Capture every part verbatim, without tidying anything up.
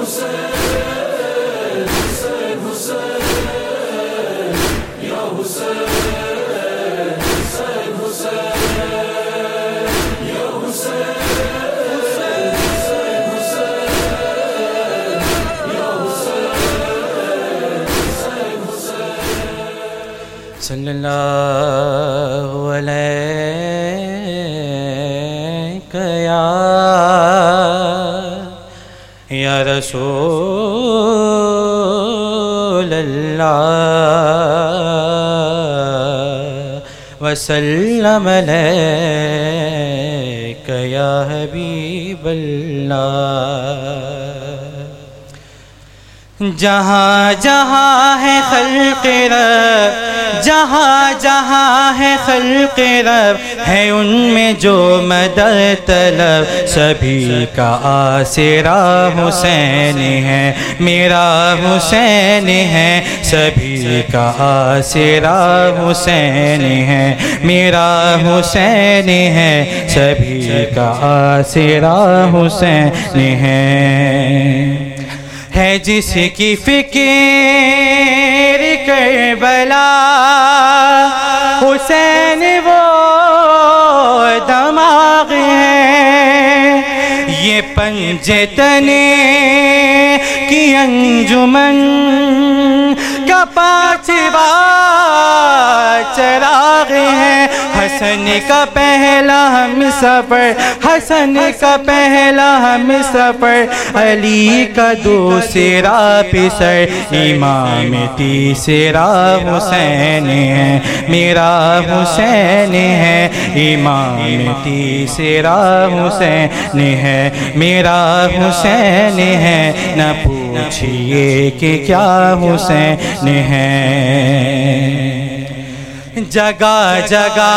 صلی اللہ علیک یا یا رسول اللہ وسلم علیک یا حبیب اللہ۔ جہاں جہاں ہے خلق رب، جہاں جہاں ہے خلق رب، ہے ان میں جو مدد طلب، سبھی کا آسرا حسین ہے، میرا حسین ہے، سبھی کا آسرا حسین ہے، میرا حسین ہے، سبھی کا آسرا حسین ہے۔ ہے جس کی فکر کربلا، حسین وہ دماغ ہے، یہ پنجے تنے کی انجمن کا پانچواں چراغ ہے۔ حسن کا پہلا ہم سفر، حسن کا پہلا ہم سفر، علی کا دوسرا پسر، امام تیسرا حسین ہے، میرا حسین ہے، امام تیسرا حسین ہے، میرا حسین ہے، نہ پوچھئے کہ کیا حسین ہے۔ جگہ جگہ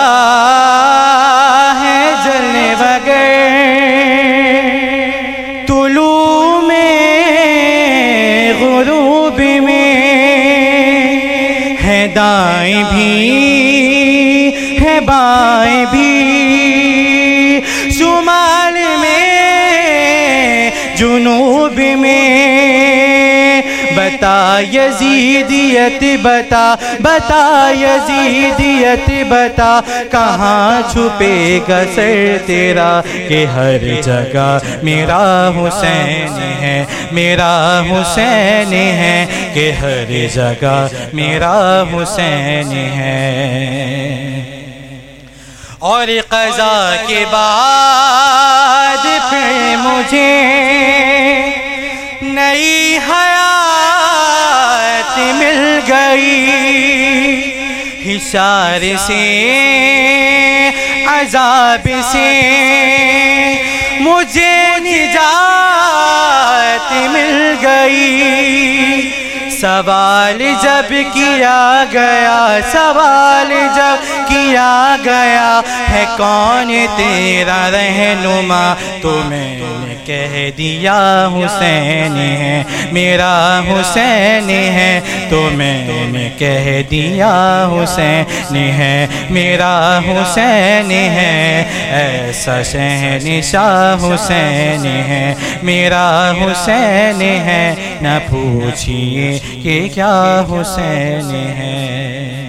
ہے جلنے وغیر، طلوع میں غروب میں، ہے دائیں بھی ہے بائیں بھی، شمال میں جنوب میں، بتا یزیدیت بتا، بتا یزیدیت بتا، کہاں چھپے گا سر تیرا، کہ ہر جگہ میرا حسین ہے، میرا حسین ہے، کہ ہر جگہ میرا حسین ہے۔ اور قضا کے بعد پھر مجھے نئی حیات مل گئی، حشار سے عذاب سے مجھے نجات مل گئی۔ سوال جب کیا گیا، سوال جب کیا گیا، ہے کون تیرا رہنما، تو میں نے کہہ دیا حسین ہے، میرا حسین ہے، تو میں نے کہہ دیا حسین ہے، میرا حسین ہے، ایسا شہنشاہ حسین ہے، میرا حسین ہے، نہ پوچھئے کہ کیا حسین ہے۔